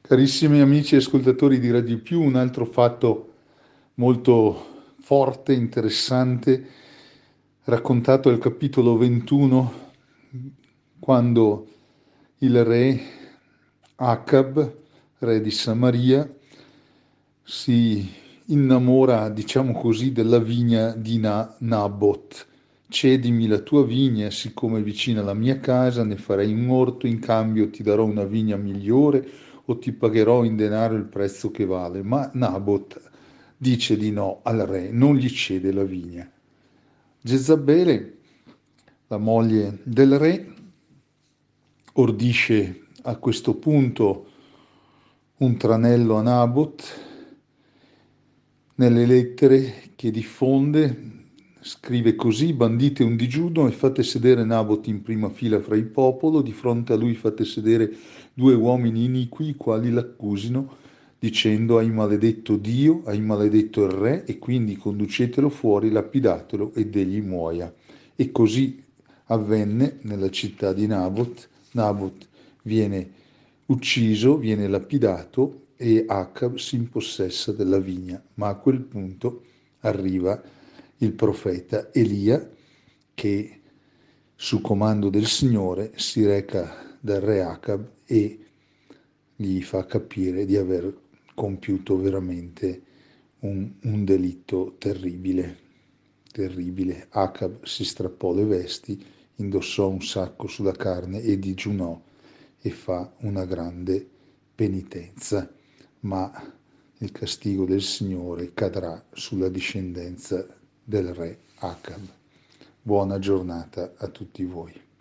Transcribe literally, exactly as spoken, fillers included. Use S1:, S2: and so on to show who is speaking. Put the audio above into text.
S1: Carissimi amici e ascoltatori di Radio Più, un altro fatto molto forte, interessante, raccontato al capitolo ventuno, quando il re Acab, re di Samaria, si innamora, diciamo così, della vigna di Na- Nabot. Cedimi la tua vigna, siccome è vicina alla mia casa, ne farei un orto, in cambio ti darò una vigna migliore o ti pagherò in denaro il prezzo che vale. Ma Nabot dice di no al re, non gli cede la vigna. Jezabele, la moglie del re, ordisce a questo punto un tranello a Nabot. Nelle lettere che diffonde scrive così: bandite un digiuno e fate sedere Nabot in prima fila fra il popolo, di fronte a lui fate sedere due uomini iniqui, i quali l'accusino, dicendo: hai maledetto Dio, hai maledetto il re, e quindi conducetelo fuori, lapidatelo ed egli muoia. E così avvenne nella città di Nabot. Nabot viene ucciso, viene lapidato e Acab si impossessa della vigna. Ma a quel punto arriva il profeta Elia che, su comando del Signore, si reca dal re Acab e gli fa capire di aver compiuto veramente un, un delitto terribile, terribile. Acab si strappò le vesti, indossò un sacco sulla carne e digiunò e fa una grande penitenza, ma il castigo del Signore cadrà sulla discendenza del re Acab. Buona giornata a tutti voi.